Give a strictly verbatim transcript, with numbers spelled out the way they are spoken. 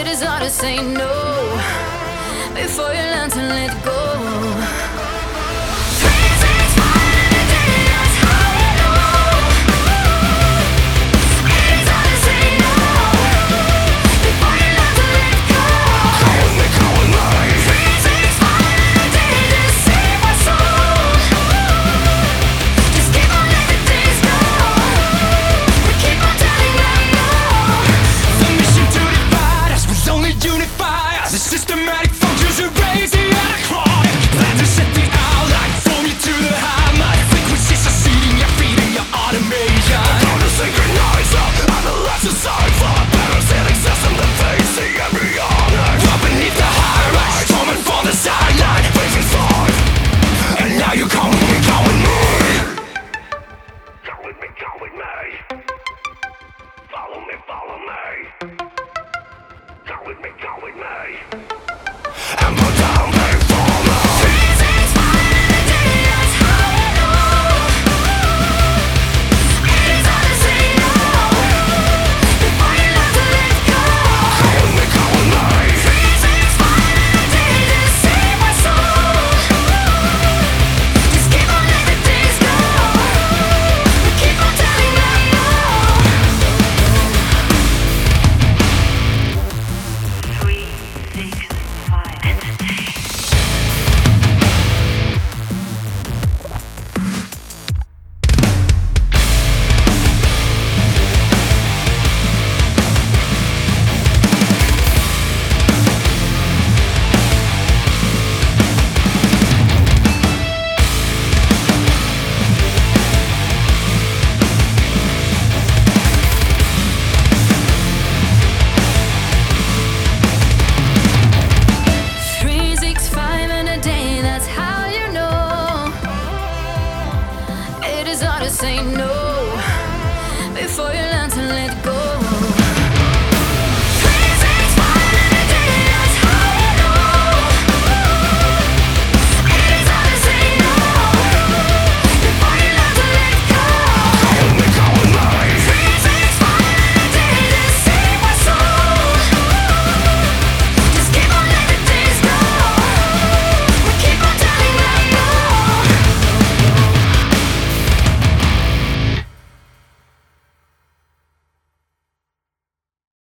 It is hard to say no before you learn to let go. Three things falling into that's how I know. It is hard to say no before you learn to let go. Come with me, come with me. Three things falling into just save my soul. Just keep on letting things go. We keep on telling them no. The mission to divide us was only unify us. The systematic functions erase the anacron. Plan to set the outline, form you to the high. My frequency succeeding, you're feeding your automation. I'm gonna synchronize up on the left side for a better than excess in the face, the embryonic. Up beneath the high rise, storming from the sideline. Facing five, and now you come with me, come with me. Come with me, come with me. Follow me, follow me. Come with me, come with me. And put